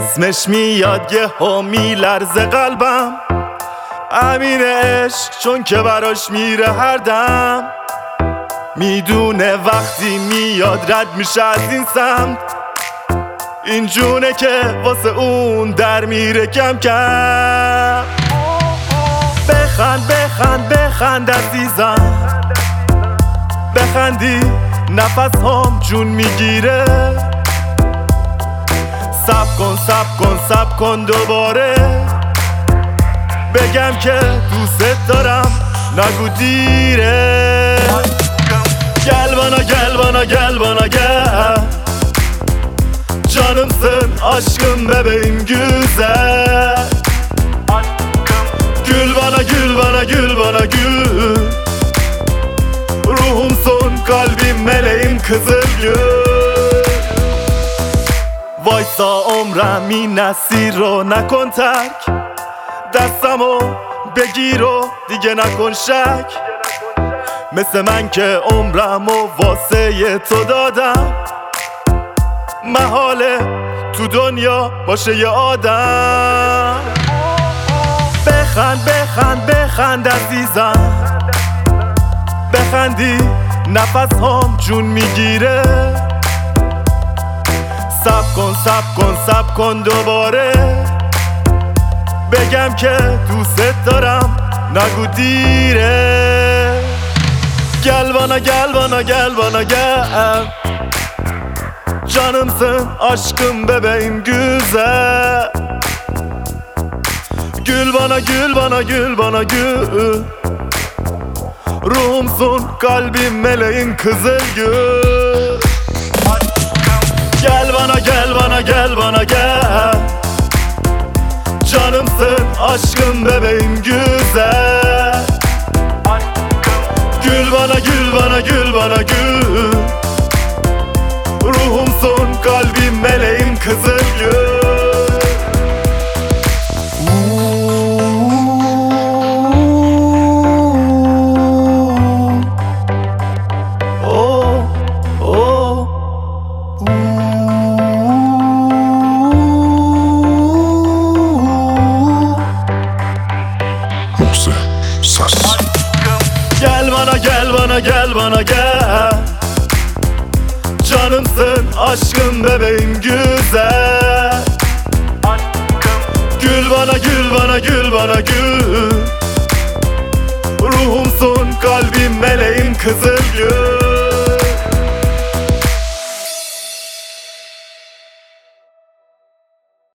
اسمش میاد یه ها میلرزه قلبم، امین عشق چون که براش میره هر دم. میدونه وقتی میاد رد میشه از این سمت، این جونه که واسه اون در میره کم کم. بخند بخند بخند عزیزم، بخندی نفس هم جون میگیره. سب کن سب کن سب کن دوباره، بگم که دوست دارم نگو دیره. گلبانا گلبانا گلبانا گل، canımsın aşkım bebeğim güzel. Gül bana gül bana gül bana gül, ruhumsun kalbim meleğim kızıl gül. Vaysa عمرم این نسیر رو نکن ترک، دستمو بگیر و دیگه نکن شک. مثل من که عمرمو واسه تو دادم، محاله تو دنیا باشه یه آدم. بخند بخند بخند عزیزم، بخندی نفس هم جون میگیره. سب کن سب کن سب کن دوباره، بگم که دوست دارم نگو دیره. Gel bana gel bana gel bana gel, canımsın aşkım bebeğim güzel. Gül bana gül bana gül bana gül, ruhumsun kalbim meleğin kızıl gül. Gel bana gel bana gel bana gel, canımsın aşkım bebeğim güzel. Gül bana gül bana gül bana gül, ruhumsun kalbim meleğim kızıl gül. Gel bana gel bana gel bana gel, canımsın aşkım bebeğim güzel. Gül bana gül bana gül bana gül, ruhumsun kalbim meleğim kızıl gül.